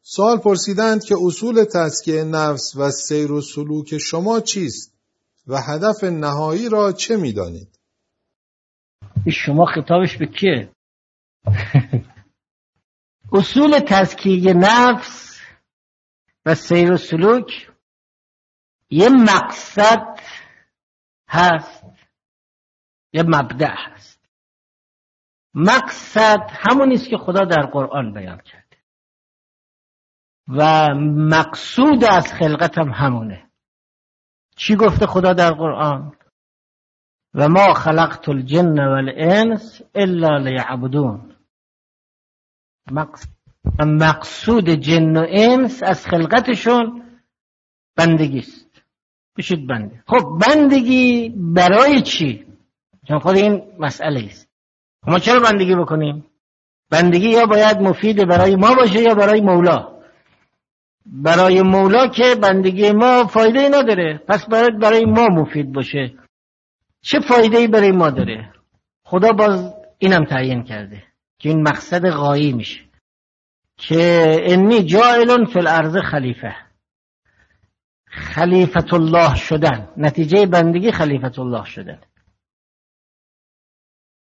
سوال پرسیدند که اصول تزکیه نفس و سیر و سلوک شما چیست و هدف نهایی را چه می‌دانید؟ شما خطابش به کیه؟ اصول تزکیه نفس و سیر و سلوک یه مقصد هست، یه مبدأ هست. مقصد همون است که خدا در قرآن بیان کرده و مقصود از خلقت هم همونه. چی گفته خدا در قرآن؟ و ما خلقت الجن والانس الا لیعبدون. مقصود جن و انس از خلقتشون بندگی است. بشید بنده. خب بندگی برای چی؟ چون خود این مسئله است. ما چرا بندگی بکنیم؟ بندگی یا باید مفید برای ما باشه یا برای مولا. برای مولا که بندگی ما فایده نداره، پس باید برای ما مفید باشه. چه فایده‌ای برای ما داره؟ خدا باز اینم تعیین کرده که این مقصد غایی میشه که انی جاعل فی الارض خلیفه. خلیفت الله شدن، نتیجه بندگی خلیفت الله شدن.